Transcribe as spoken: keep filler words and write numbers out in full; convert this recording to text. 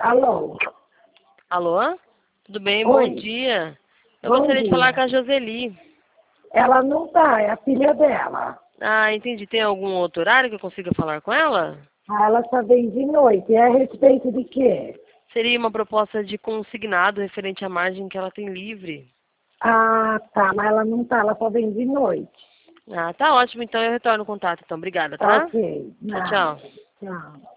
Alô? Alô? Tudo bem? Oi. Bom dia. Eu Bom gostaria dia. de falar com a Joseli. Ela não tá, é a filha dela. Ah, entendi. Tem algum outro horário que eu consiga falar com ela? Ah, ela só vem de noite. É a respeito de quê? Seria uma proposta de consignado referente à margem que ela tem livre. Ah, tá, mas ela não tá, ela só vem de noite. Ah, tá ótimo. Então eu retorno o contato. Então, obrigada, tá? Ok, Tchau, nada. tchau. Tchau.